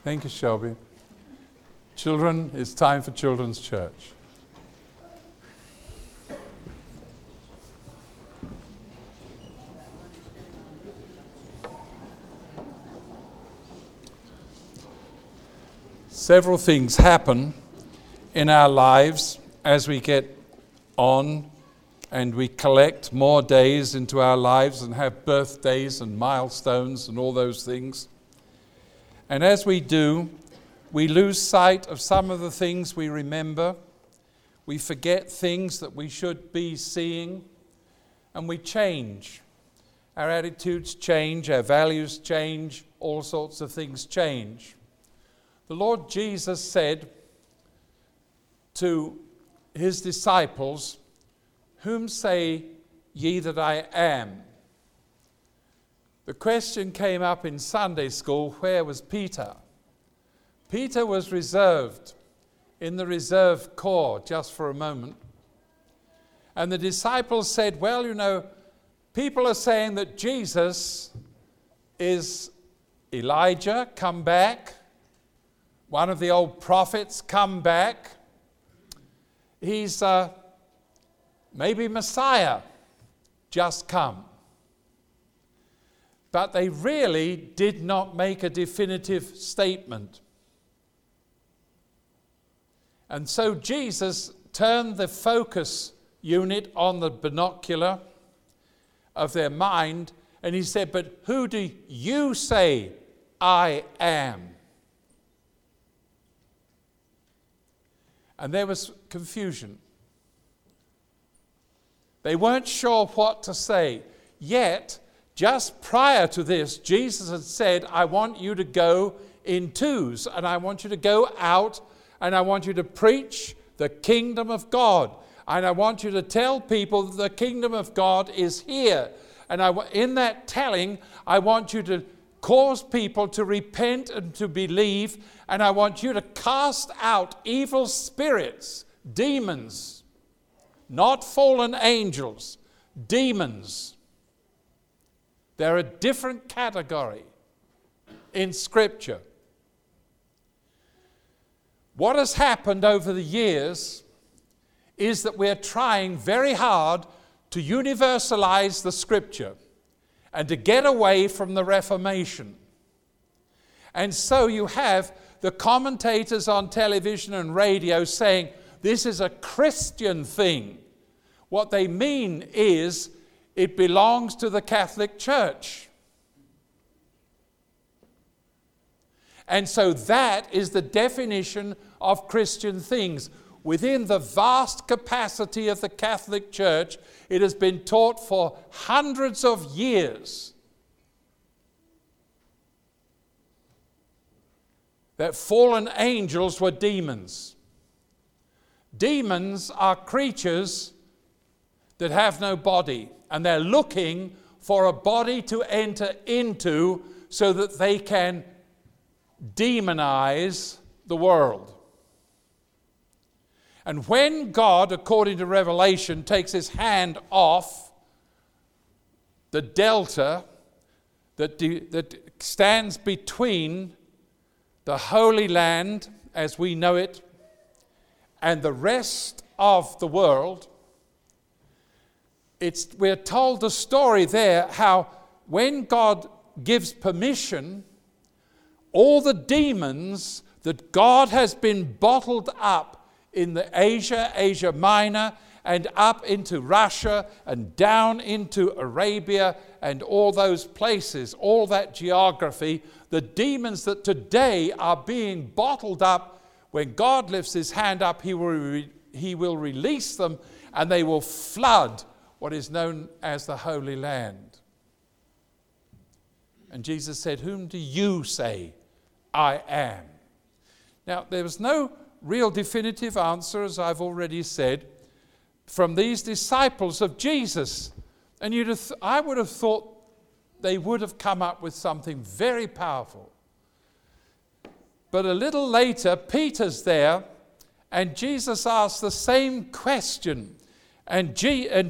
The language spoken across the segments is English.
Thank you, Shelby. Children, it's time for Children's Church. Several things happen in our lives as we get on and we collect more days into our lives and have birthdays and milestones and all those things. And as we do, we lose sight of some of the things we remember. We forget things that we should be seeing, and we change. Our attitudes change, our values change, all sorts of things change. The Lord Jesus said to his disciples, "Whom say ye that I am?" The question came up in Sunday school, where was Peter? Peter was reserved in the reserve corps just for a moment. And the disciples said, well, you know, people are saying that Jesus is Elijah, come back. One of the old prophets, come back. He's maybe Messiah, just come. But they really did not make a definitive statement. And so Jesus turned the focus unit on the binocular of their mind, and he said, but who do you say I am? And there was confusion. They weren't sure what to say. Yet, just prior to this, Jesus had said, I want you to go in twos, and I want you to go out, and I want you to preach the kingdom of God. And I want you to tell people that the kingdom of God is here. And in that telling, I want you to cause people to repent and to believe. And I want you to cast out evil spirits, demons, not fallen angels, demons. They're a different category in Scripture. What has happened over the years is that we're trying very hard to universalize the Scripture and to get away from the Reformation. And so you have the commentators on television and radio saying, this is a Christian thing. What they mean is, it belongs to the Catholic Church. And so that is the definition of Christian things. Within the vast capacity of the Catholic Church, it has been taught for hundreds of years that fallen angels were demons. Demons are creatures that have no body, and they're looking for a body to enter into so that they can demonize the world. And when God, according to Revelation, takes his hand off the delta that stands between the Holy Land, as we know it, and the rest of the world, we're told the story there how when God gives permission, all the demons that God has been bottled up in the Asia Minor, and up into Russia, and down into Arabia, and all those places, all that geography, the demons that today are being bottled up, when God lifts his hand up, he will release them, and they will flood what is known as the Holy Land. And Jesus said, whom do you say I am? Now, there was no real definitive answer, as I've already said, from these disciples of Jesus. And I would have thought they would have come up with something very powerful. But a little later, Peter's there, and Jesus asks the same question. And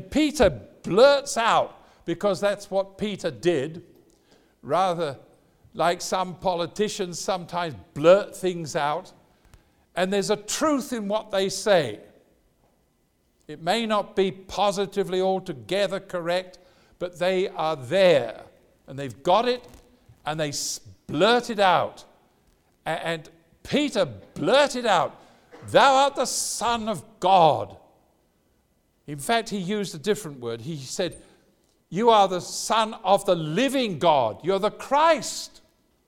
Peter blurts out, because that's what Peter did, rather like some politicians sometimes blurt things out, and there's a truth in what they say. It may not be positively altogether correct, but they are there, and they've got it, and they blurt it out. And Peter blurted out, "Thou art the Son of God." In fact, he used a different word. He said, "You are the Son of the living God. You're the Christ.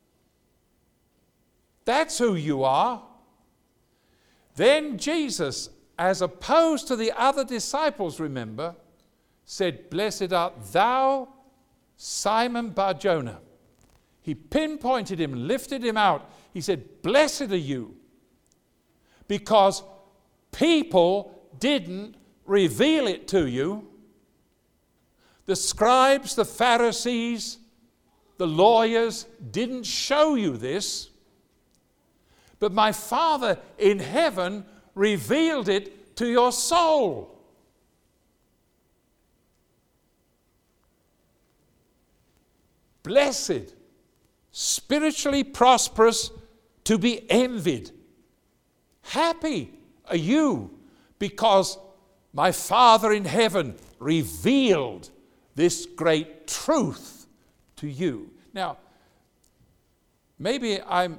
That's who you are." Then Jesus, as opposed to the other disciples, remember, said, "Blessed art thou, Simon Bar-Jonah." He pinpointed him, lifted him out. He said, "Blessed are you," because people didn't reveal it to you. The scribes, the Pharisees, the lawyers didn't show you this. But my Father in heaven revealed it to your soul. Blessed, spiritually prosperous, to be envied. Happy are you, because my Father in heaven revealed this great truth to you. Now, maybe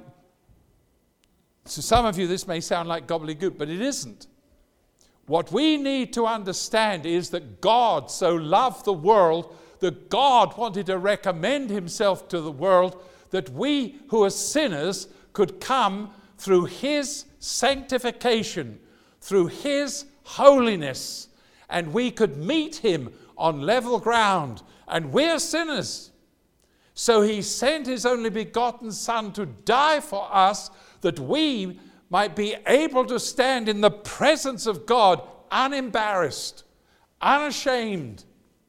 to some of you this may sound like gobbledygook, but it isn't. What we need to understand is that God so loved the world that God wanted to recommend himself to the world, that we who are sinners could come through his sanctification, through his holiness, and we could meet him on level ground. And we're sinners. So he sent his only begotten Son to die for us, that we might be able to stand in the presence of God unembarrassed, unashamed,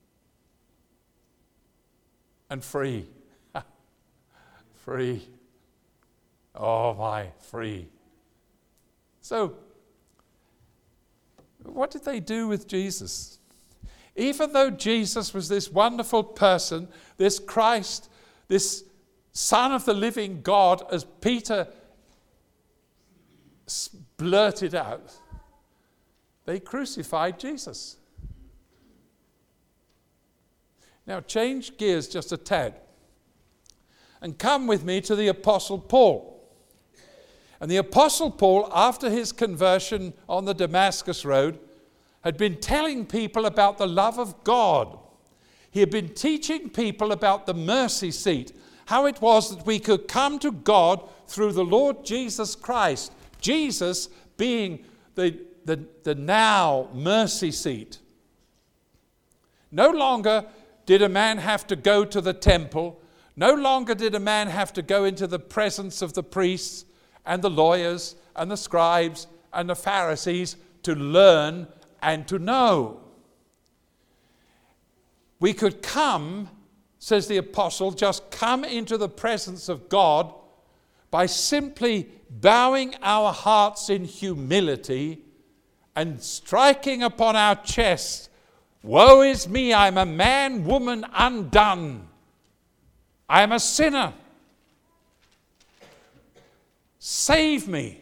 and free. Free. Oh my, free. So, what did they do with Jesus? Even though Jesus was this wonderful person, this Christ, this Son of the living God, as Peter blurted out, they crucified Jesus. Now change gears just a tad and come with me to the Apostle Paul. And the Apostle Paul, after his conversion on the Damascus Road, had been telling people about the love of God. He had been teaching people about the mercy seat, how it was that we could come to God through the Lord Jesus Christ, Jesus being the now mercy seat. No longer did a man have to go to the temple. No longer did a man have to go into the presence of the priests and the lawyers and the scribes and the Pharisees to learn and to know. We could come, says the apostle, just come into the presence of God by simply bowing our hearts in humility and striking upon our chest, "Woe is me, I'm a man, woman, undone. I am a sinner. Save me."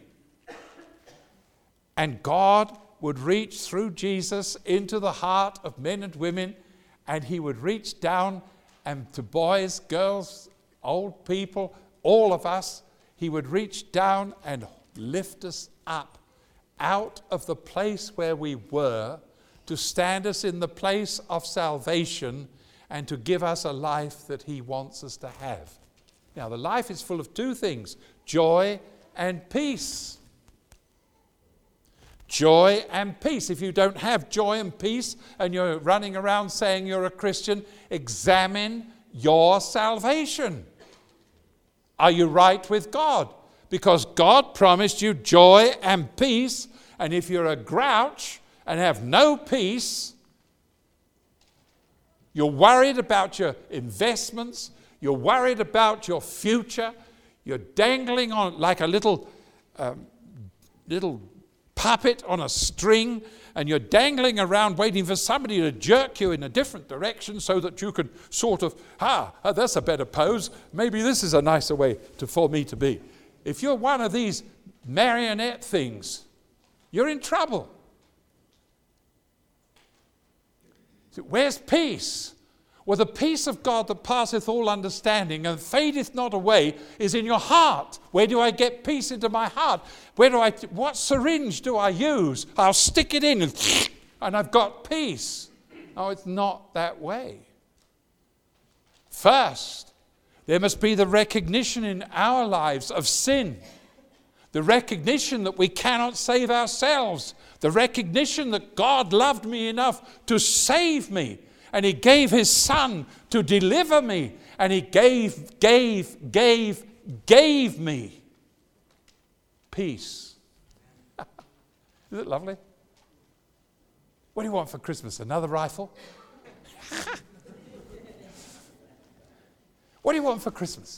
And God would reach through Jesus into the heart of men and women, and he would reach down, and to boys, girls, old people, all of us, he would reach down and lift us up out of the place where we were, to stand us in the place of salvation and to give us a life that he wants us to have. Now, the life is full of two things: joy and peace. Joy and peace. If you don't have joy and peace and you're running around saying you're a Christian, examine your salvation. Are you right with God? Because God promised you joy and peace, and if you're a grouch and have no peace, you're worried about your investments, you're worried about your future, you're dangling on like a little puppet on a string, and you're dangling around waiting for somebody to jerk you in a different direction so that you can sort of, that's a better pose. Maybe this is a nicer way for me to be. If you're one of these marionette things, you're in trouble. So where's peace? Well, the peace of God that passeth all understanding and fadeth not away is in your heart. Where do I get peace into my heart? What syringe do I use? I'll stick it in and I've got peace. No, it's not that way. First, there must be the recognition in our lives of sin. The recognition that we cannot save ourselves. The recognition that God loved me enough to save me. And he gave his son to deliver me. And he gave me peace. Is it lovely? What do you want for Christmas? Another rifle? What do you want for Christmas?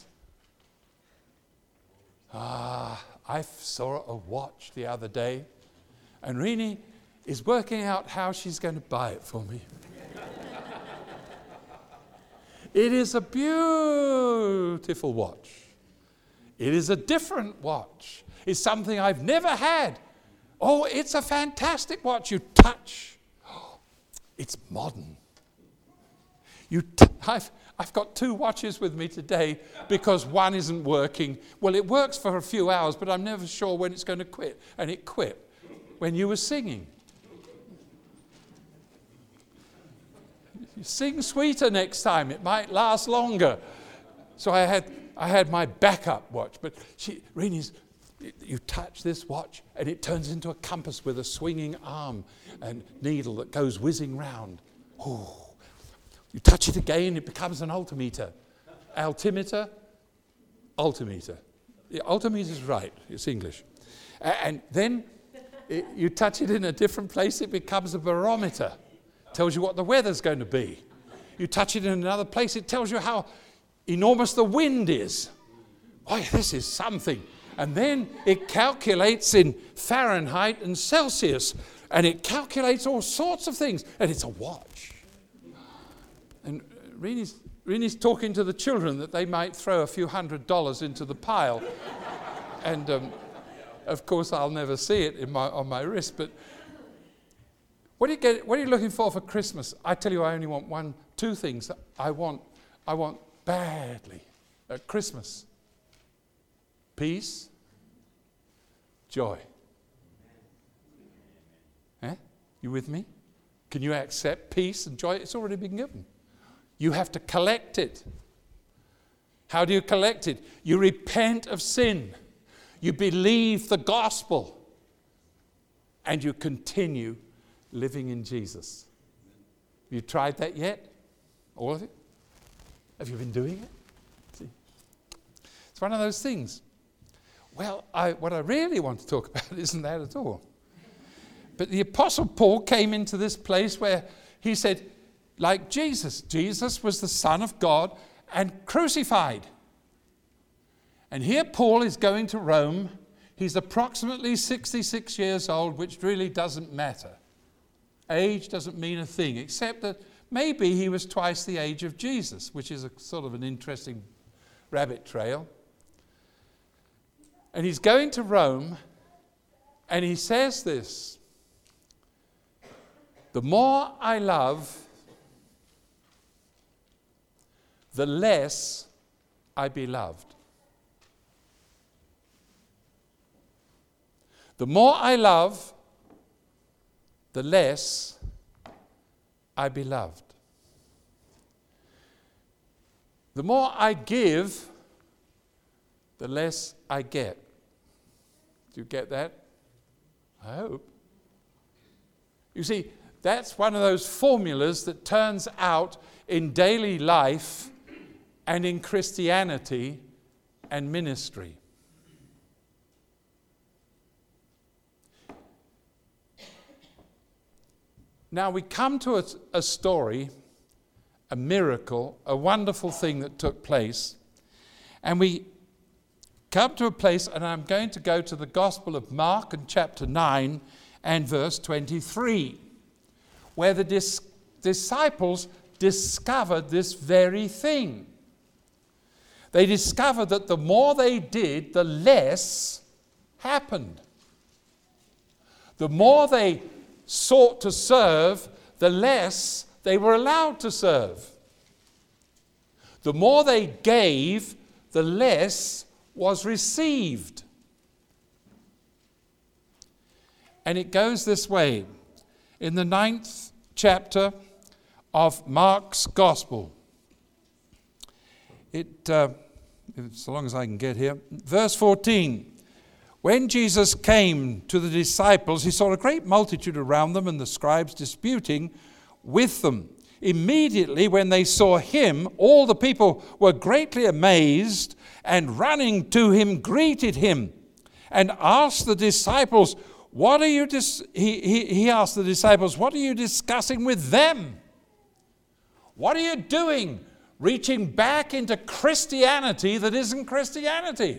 I saw a watch the other day. And Rini is working out how she's going to buy it for me. It is a beautiful watch. It is a different watch. It's something I've never had. Oh, it's a fantastic watch. You touch. Oh, it's modern. I've got 2 watches with me today because one isn't working. Well, it works for a few hours, but I'm never sure when it's going to quit. And it quit when you were singing. You sing sweeter next time. It might last longer. So I had my backup watch. But you touch this watch and it turns into a compass with a swinging arm and needle that goes whizzing round. Oh, you touch it again, it becomes an altimeter. Altimeter? Altimeter. The altimeter is right. It's English. And then you touch it in a different place, it becomes a barometer. Tells you what the weather's going to be. You touch it in another place, it tells you how enormous the wind is. Oh, this is something. And then it calculates in Fahrenheit and Celsius, and it calculates all sorts of things, and it's a watch. And Rini's talking to the children that they might throw a few $100 into the pile. And of course, I'll never see it on my wrist, but what are you looking for Christmas? I tell you, I only want 2 things that I want badly at Christmas. Peace, joy. You with me? Can you accept peace and joy? It's already been given. You have to collect it. How do you collect it? You repent of sin. You believe the gospel. And you continue living in Jesus. Have you tried that yet? All of it? Have you been doing it? See? It's one of those things. Well, what I really want to talk about isn't that at all. But the Apostle Paul came into this place where he said, like Jesus was the Son of God and crucified. And here Paul is going to Rome. He's approximately 66 years old, which really doesn't matter. Age doesn't mean a thing, except that maybe he was twice the age of Jesus, which is a sort of an interesting rabbit trail. And he's going to Rome, and he says this: the more I love, the less I be loved. The more I love, the less I be loved. The more I give, the less I get. Do you get that? I hope. You see, that's one of those formulas that turns out in daily life and in Christianity and ministry. Now we come to a story, a miracle, a wonderful thing that took place, and we come to a place, and I'm going to go to the Gospel of Mark and chapter 9 and verse 23, where the disciples discovered this very thing. They discovered that the more they did, the less happened. The more they sought to serve, the less they were allowed to serve. The more they gave, the less was received. And it goes this way. In the 9th chapter of Mark's Gospel, so long as I can get here, verse 14, when Jesus came to the disciples, he saw a great multitude around them and the scribes disputing with them. Immediately when they saw him, all the people were greatly amazed, and running to him greeted him and asked the disciples, he asked the disciples, what are you discussing with them? What are you doing? Reaching back into Christianity that isn't Christianity.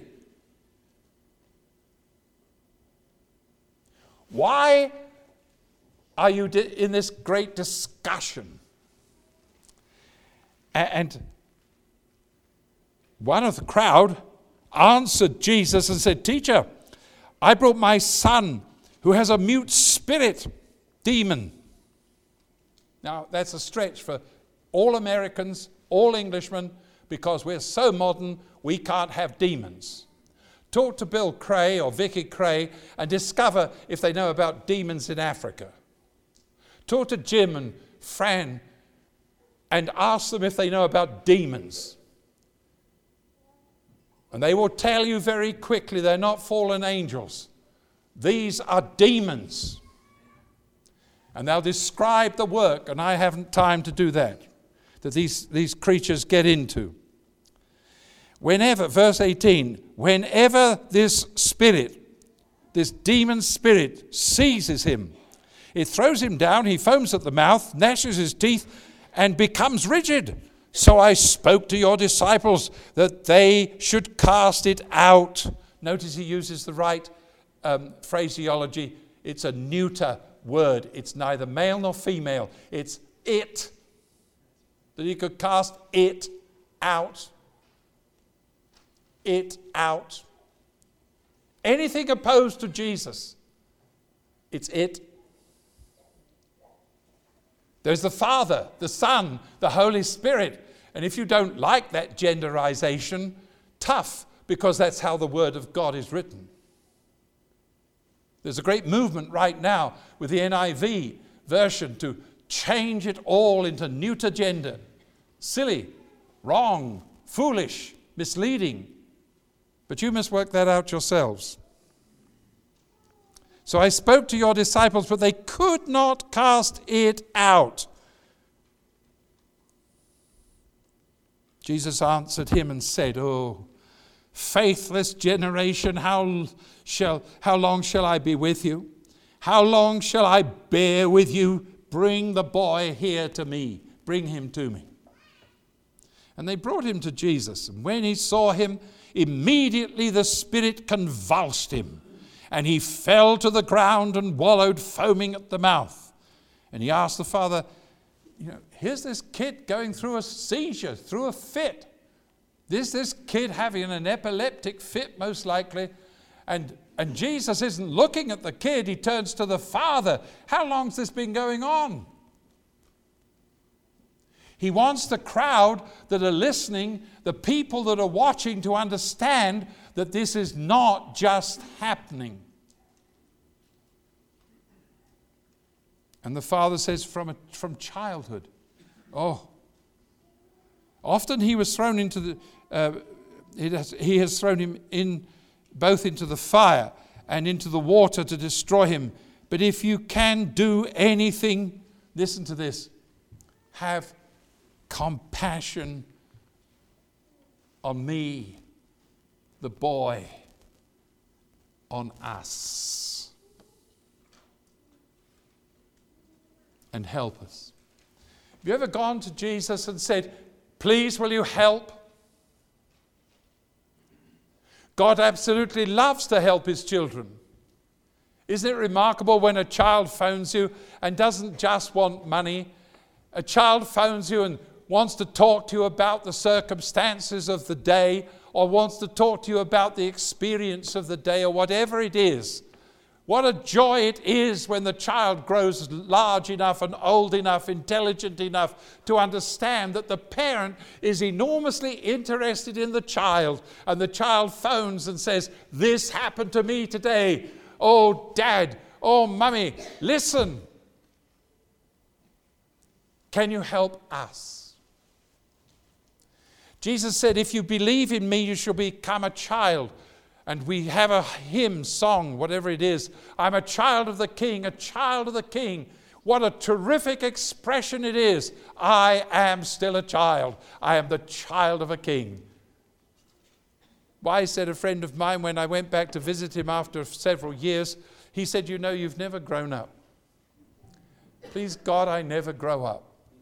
Why are you in this great discussion? And one of the crowd answered Jesus and said, Teacher, I brought my son who has a mute spirit, demon. Now, that's a stretch for all Americans, all Englishmen, because we're so modern, we can't have demons. Talk to Bill Cray or Vicky Cray and discover if they know about demons in Africa. Talk to Jim and Fran and ask them if they know about demons. And they will tell you very quickly they're not fallen angels. These are demons. And they'll describe the work, and I haven't time to do that these creatures get into. Whenever, verse 18, whenever this spirit, this demon spirit seizes him, it throws him down, he foams at the mouth, gnashes his teeth, and becomes rigid. So I spoke to your disciples that they should cast it out. Notice he uses the right phraseology. It's a neuter word. It's neither male nor female. It's it. That he could cast it out. It out. Anything opposed to Jesus, it's it. There's the Father, the Son, the Holy Spirit. And if you don't like that genderization, tough, because that's how the Word of God is written. There's a great movement right now with the NIV version to change it all into neuter gender. Silly, wrong, foolish, misleading. But you must work that out yourselves. So I spoke to your disciples, but they could not cast it out. Jesus answered him and said, Oh, faithless generation, how long shall I be with you? How long shall I bear with you? Bring the boy here to me. Bring him to me. And they brought him to Jesus. And when he saw him, immediately the spirit convulsed him. And he fell to the ground and wallowed, foaming at the mouth. And he asked the father, here's this kid going through a seizure, through a fit. This kid having an epileptic fit, most likely. And Jesus isn't looking at the kid. He turns to the father. How long's this been going on? He wants the crowd that are listening, the people that are watching, to understand that this is not just happening. And the father says from childhood. Oh, often he was thrown into he has thrown him in both into the fire and into the water to destroy him. But if you can do anything, listen to this, have compassion on me, the boy, on us, and help us. Have you ever gone to Jesus and said, please will you help? God absolutely loves to help his children. Isn't it remarkable when a child phones you and doesn't just want money? A child phones you and wants to talk to you about the circumstances of the day, or wants to talk to you about the experience of the day, or whatever it is. What a joy it is when the child grows large enough and old enough, intelligent enough to understand that the parent is enormously interested in the child, and the child phones and says, "This happened to me today. Oh, Dad, oh, Mummy, listen. Can you help us?" Jesus said, "If you believe in me, you shall become a child." And we have a hymn song, whatever it is. I'm a child of the King, a child of the King. What a terrific expression it is. I am still a child. I am the child of a king. Why, said a friend of mine when I went back to visit him after several years, he said, "You know, you've never grown up." Please God, I never grow up.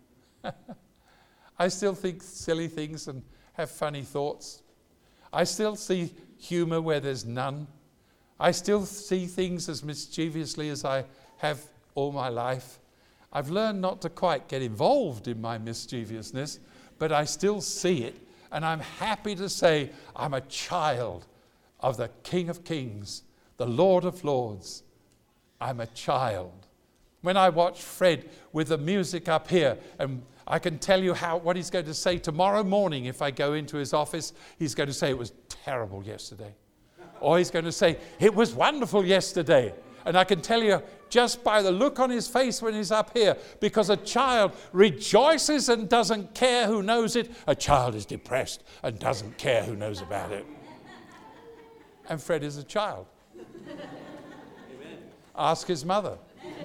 I still think silly things and have funny thoughts. I still see humor where there's none. I still see things as mischievously as I have all my life. I've learned not to quite get involved in my mischievousness, but I still see it. And I'm happy to say I'm a child of the King of Kings, the Lord of Lords. I'm a child. When I watch Fred with the music up here, and I can tell you what he's going to say tomorrow morning if I go into his office. He's going to say, "It was terrible yesterday." Or he's going to say, "It was wonderful yesterday." And I can tell you just by the look on his face when he's up here, because a child rejoices and doesn't care who knows it. A child is depressed and doesn't care who knows about it. And Fred is a child. Amen. Ask his mother.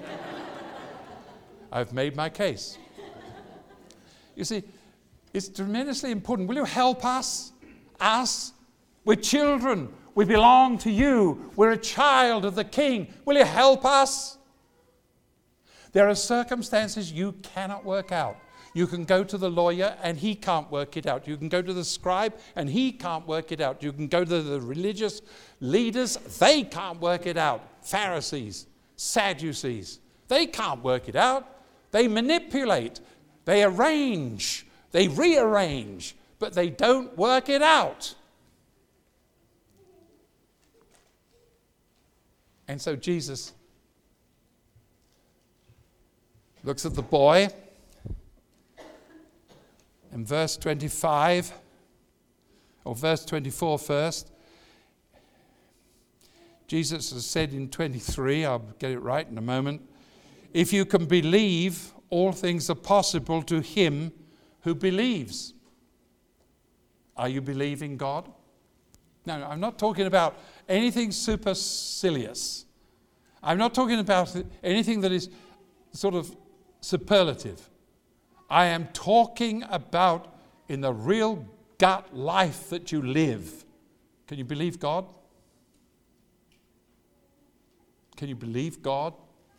I've made my case. You see, it's tremendously important. Will you help us? Us? We're children. We belong to you. We're a child of the King. Will you help us? There are circumstances you cannot work out. You can go to the lawyer and he can't work it out. You can go to the scribe and he can't work it out. You can go to the religious leaders. They can't work it out. Pharisees, Sadducees. They can't work it out. They manipulate. They arrange, they rearrange, but they don't work it out. And so Jesus looks at the boy in verse 25, or verse 24 first. Jesus has said in 23, I'll get it right in a moment, "If you can believe, all things are possible to him who believes." Are you believing God? No, I'm not talking about anything supercilious. I'm not talking about anything that is sort of superlative. I am talking about in the real gut life that you live. Can you believe God? Can you believe God?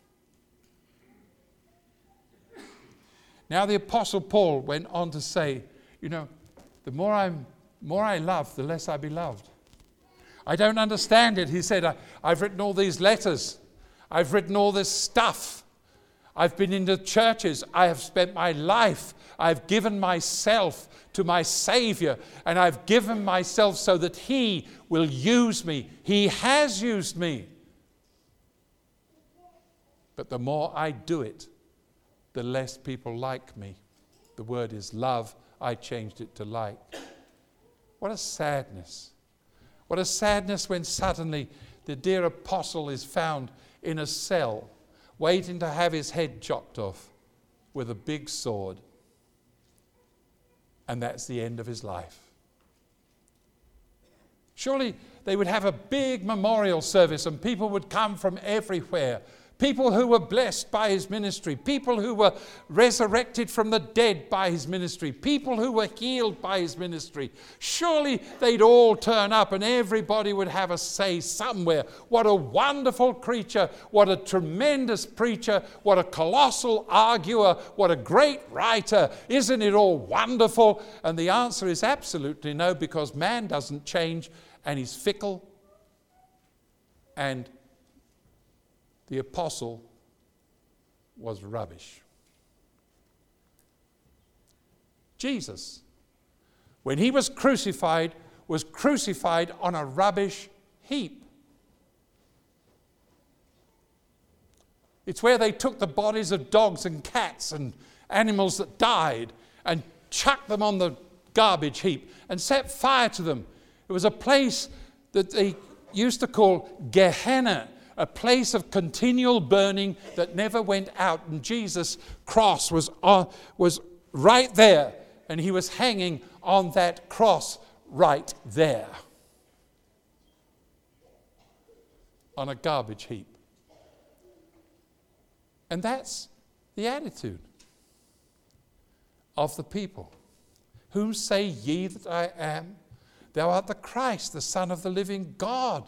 Now the Apostle Paul went on to say, you know, the more I love, the less I be loved. I don't understand it. He said, I've written all these letters. I've written all this stuff. I've been into churches. I have spent my life. I've given myself to my Savior, and I've given myself so that He will use me. He has used me. But the more I do it, the less people like me. The word is love. I changed it to like. What a sadness. What a sadness when suddenly the dear apostle is found in a cell, waiting to have his head chopped off with a big sword. And that's the end of his life. Surely they would have a big memorial service and people would come from everywhere. People who were blessed by his ministry, people who were resurrected from the dead by his ministry, people who were healed by his ministry. Surely they'd all turn up and everybody would have a say somewhere. What a wonderful creature, what a tremendous preacher, what a colossal arguer, what a great writer. Isn't it all wonderful? And the answer is absolutely no, because man doesn't change and he's fickle, and the apostle was rubbish. Jesus, when he was crucified on a rubbish heap. It's where they took the bodies of dogs and cats and animals that died and chucked them on the garbage heap and set fire to them. It was a place that they used to call Gehenna, a place of continual burning that never went out. And Jesus' cross was right there, and he was hanging on that cross right there on a garbage heap. And that's the attitude of the people. Whom say ye that I am? Thou art the Christ, the Son of the living God.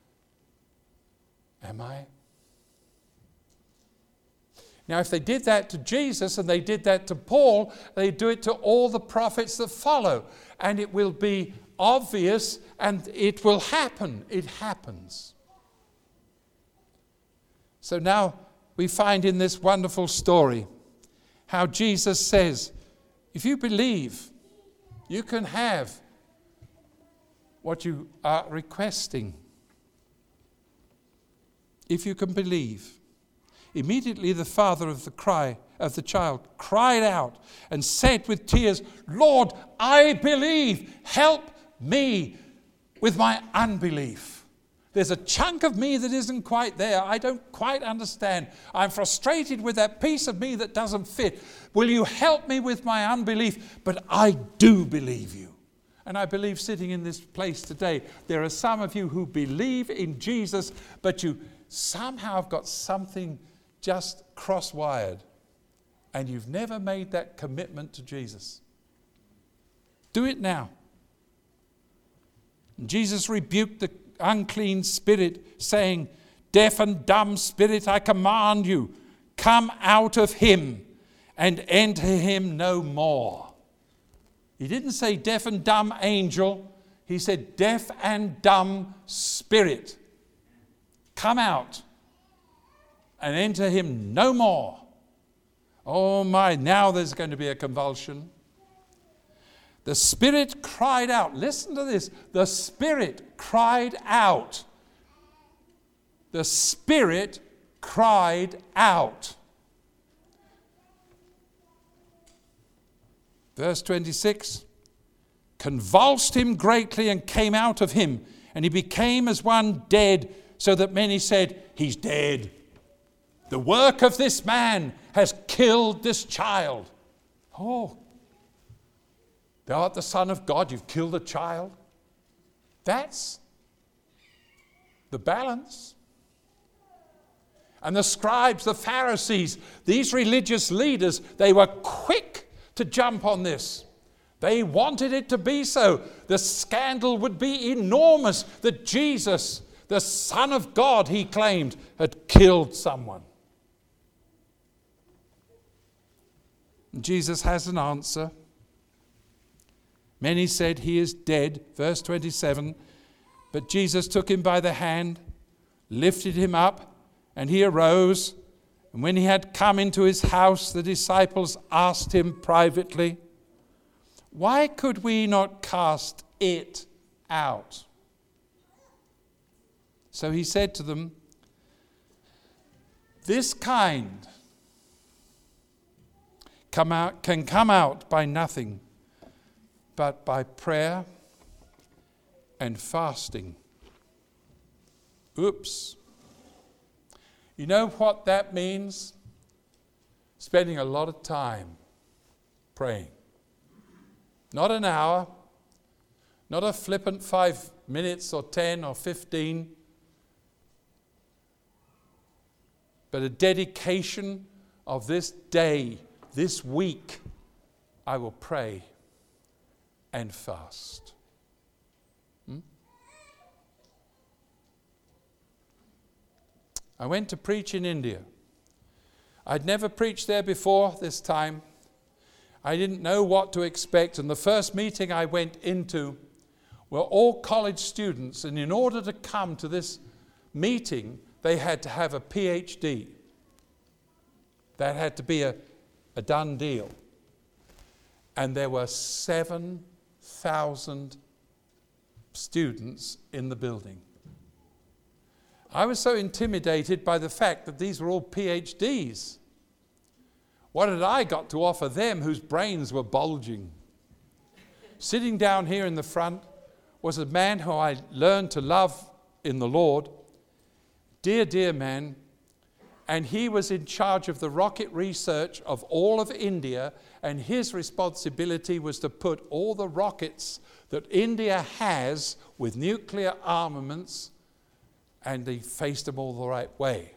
Am I? Now, if they did that to Jesus and they did that to Paul, they do it to all the prophets that follow. And it will be obvious and it will happen. It happens. So now we find in this wonderful story how Jesus says, if you believe, you can have what you are requesting. If you can believe. Immediately the father of the child cried out and said with tears, Lord, I believe, help me with my unbelief. There's a chunk of me that isn't quite there. I don't quite understand. I'm frustrated with that piece of me that doesn't fit. Will you help me with my unbelief? But I do believe you. And I believe sitting in this place today, there are some of you who believe in Jesus, but you somehow have got something just cross-wired, and you've never made that commitment to Jesus. Do it now. And Jesus rebuked the unclean spirit, saying, Deaf and dumb spirit, I command you, come out of him and enter him no more. He didn't say deaf and dumb angel. He said deaf and dumb spirit. Come out and enter him no more. Oh my, now there's going to be a convulsion. The spirit cried out. Listen to this. The spirit cried out. The spirit cried out. Verse 26. Convulsed him greatly and came out of him, and he became as one dead, so that many said, he's dead. The work of this man has killed this child. Oh, thou art the Son of God, you've killed a child. That's the balance. And the scribes, the Pharisees, these religious leaders, they were quick to jump on this. They wanted it to be so. The scandal would be enormous that Jesus, the Son of God, he claimed, had killed someone. And Jesus has an answer. Many said, he is dead. Verse 27. But Jesus took him by the hand, lifted him up, and he arose. And when he had come into his house, the disciples asked him privately, why could we not cast it out? So he said to them, this kind can come out by nothing but by prayer and fasting. Oops. You know what that means? Spending a lot of time praying. Not an hour, not a flippant 5 minutes or 10 or 15, but a dedication of this day, this week, I will pray and fast. I went to preach in India. I'd never preached there before this time. I didn't know what to expect, and the first meeting I went into were all college students, and in order to come to this meeting, they had to have a PhD. That had to be a done deal. And there were 7,000 students in the building. I was so intimidated by the fact that these were all PhDs. What had I got to offer them whose brains were bulging? Sitting down here in the front was a man who I learned to love in the Lord. Dear, dear man. And he was in charge of the rocket research of all of India, and his responsibility was to put all the rockets that India has with nuclear armaments, and he faced them all the right way.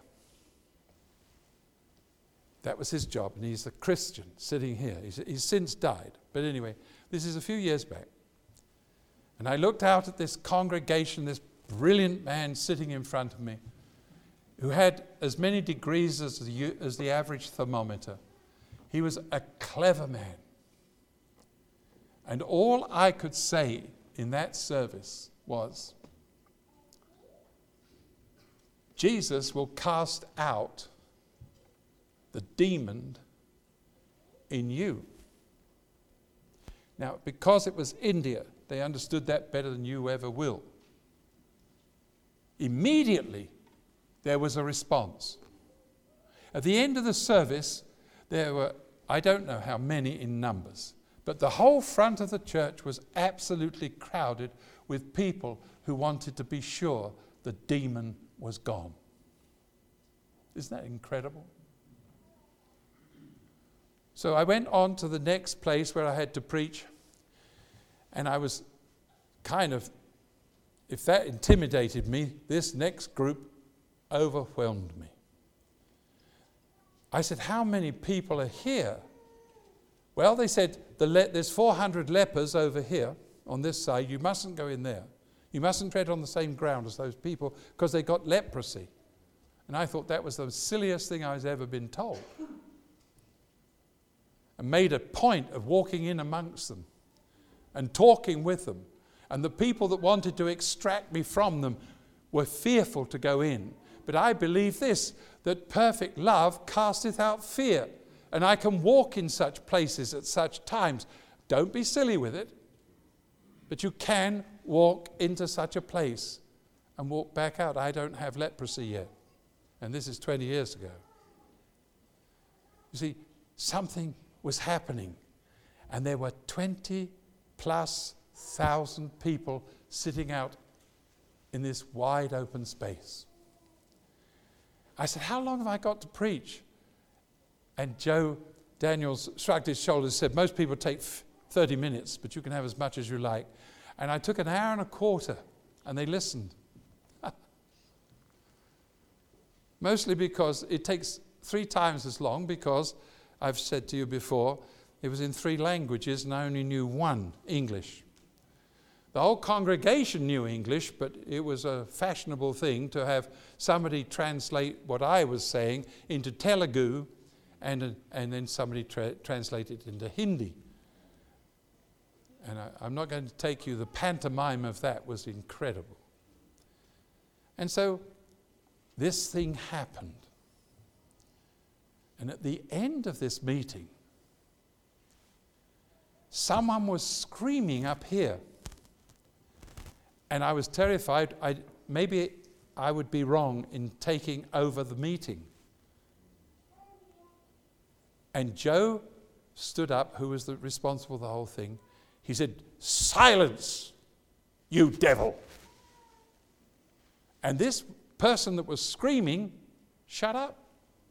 That was his job, and he's a Christian sitting here. He's since died. But anyway, this is a few years back. And I looked out at this congregation, this brilliant man sitting in front of me, who had as many degrees as the average thermometer. He was a clever man. And all I could say in that service was, Jesus will cast out the demon in you. Now, because it was India, they understood that better than you ever will. Immediately, there was a response. At the end of the service, there were, I don't know how many in numbers, but the whole front of the church was absolutely crowded with people who wanted to be sure the demon was gone. Isn't that incredible? So I went on to the next place where I had to preach, and I was kind of, if that intimidated me, this next group overwhelmed me. I said, how many people are here? Well, they said, there's 400 lepers over here on this side. You mustn't go in there. You mustn't tread on the same ground as those people because they got leprosy. And I thought that was the silliest thing I was ever been told. And made a point of walking in amongst them and talking with them. And the people that wanted to extract me from them were fearful to go in. But I believe this, that perfect love casteth out fear. And I can walk in such places at such times. Don't be silly with it. But you can walk into such a place and walk back out. I don't have leprosy yet. And this is 20 years ago. You see, something was happening. And there were 20,000+ people sitting out in this wide open space. I said, how long have I got to preach? And Joe Daniels shrugged his shoulders and said, most people take 30 minutes, but you can have as much as you like. And I took an hour and a quarter, and they listened. Mostly because it takes 3 times as long, because I've said to you before, it was in 3 languages, and I only knew 1, English. The whole congregation knew English, but it was a fashionable thing to have somebody translate what I was saying into Telugu, and then somebody translate it into Hindi. And I'm not going to take you, the pantomime of that was incredible. And so this thing happened. And at the end of this meeting, someone was screaming up here. And I was terrified. Maybe I would be wrong in taking over the meeting. And Joe stood up, who was responsible for the whole thing. He said, "Silence, you devil." And this person that was screaming, shut up.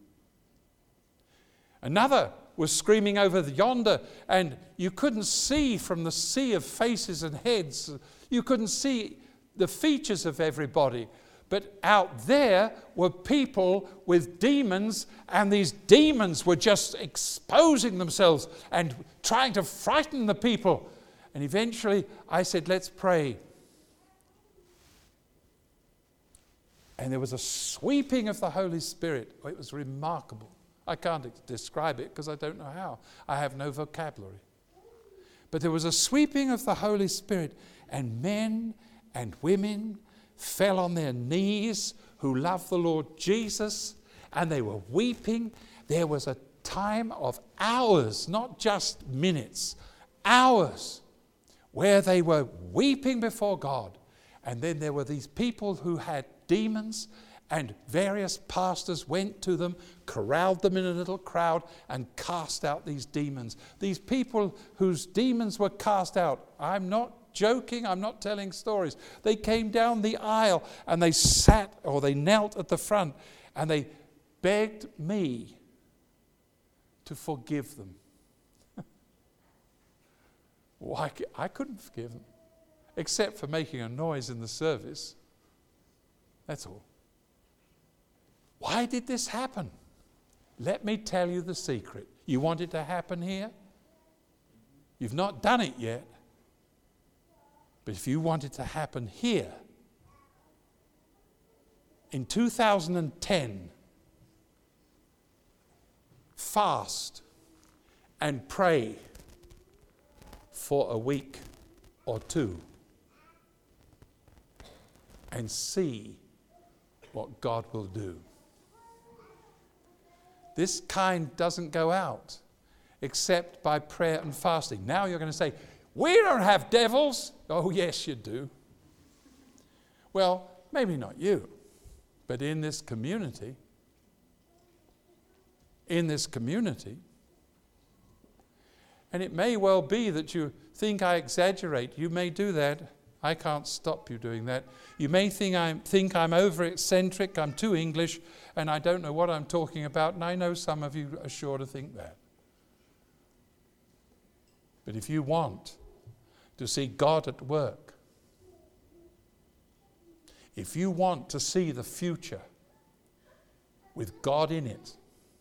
Another was screaming over yonder, and you couldn't see from the sea of faces and heads. You couldn't see the features of everybody. But out there were people with demons, and these demons were just exposing themselves and trying to frighten the people. And eventually I said, let's pray. And there was a sweeping of the Holy Spirit. It was remarkable. I can't describe it because I don't know how. I have no vocabulary. But there was a sweeping of the Holy Spirit, and men and women fell on their knees who loved the Lord Jesus, and they were weeping. There was a time of hours, not just minutes, hours, where they were weeping before God. And then there were these people who had demons, and various pastors went to them, corralled them in a little crowd, and cast out these demons. These people whose demons were cast out, I'm not joking, I'm not telling stories. They came down the aisle and they sat, or they knelt at the front, and they begged me to forgive them. Well, I couldn't forgive them, except for making a noise in the service. That's all. Why did this happen? Let me tell you the secret. You want it to happen here? You've not done it yet. But if you want it to happen here, in 2010, fast and pray for a week or two and see what God will do. This kind doesn't go out except by prayer and fasting. Now you're going to say, we don't have devils. Oh, yes, you do. Well, maybe not you, but in this community, and it may well be that you think I exaggerate. You may do that. I can't stop you doing that. You may think I'm over eccentric, I'm too English, and I don't know what I'm talking about, and I know some of you are sure to think that. But if you want to see God at work, if you want to see the future with God in it,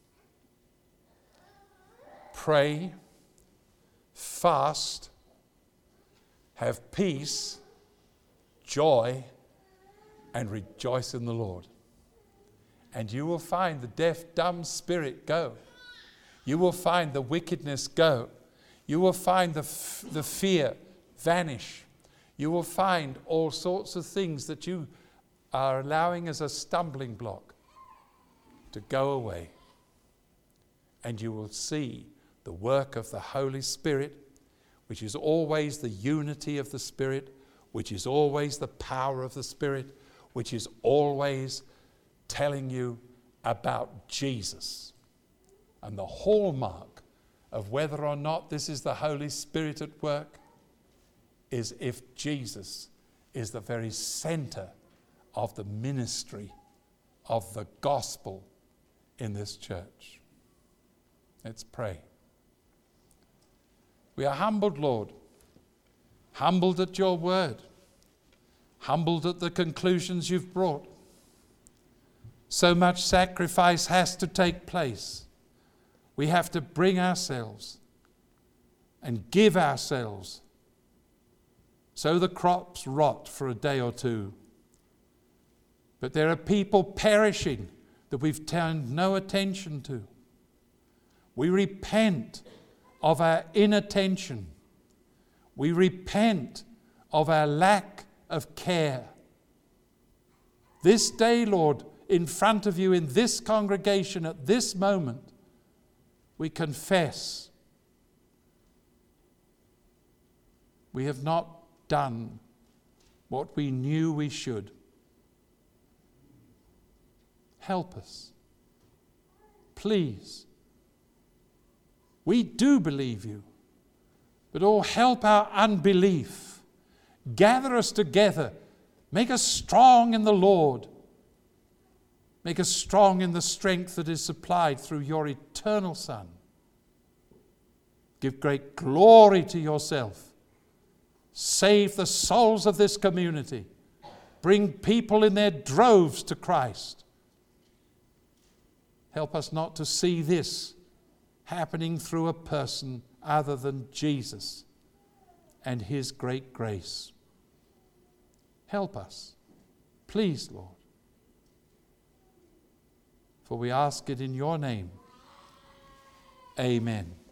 pray, fast, have peace, joy, and rejoice in the Lord. And you will find the deaf, dumb spirit go. You will find the wickedness go. You will find the fear vanish. You will find all sorts of things that you are allowing as a stumbling block to go away. And you will see the work of the Holy Spirit, which is always the unity of the Spirit, which is always the power of the Spirit, which is always telling you about Jesus. And the hallmark of whether or not this is the Holy Spirit at work is if Jesus is the very center of the ministry of the gospel in this church. Let's pray. We are humbled, Lord, humbled at your word, humbled at the conclusions you've brought. So much sacrifice has to take place. We have to bring ourselves and give ourselves so the crops rot for a day or two. But there are people perishing that we've turned no attention to. We repent of our inattention. We repent of our lack of care. This day, Lord, in front of you in this congregation at this moment, we confess we have not done what we knew we should. Help us. Please. We do believe you, but oh, help our unbelief. Gather us together. Make us strong in the Lord. Make us strong in the strength that is supplied through your eternal Son. Give great glory to yourself. Save the souls of this community. Bring people in their droves to Christ. Help us not to see this happening through a person other than Jesus and his great grace. Help us, please, Lord. For we ask it in your name. Amen.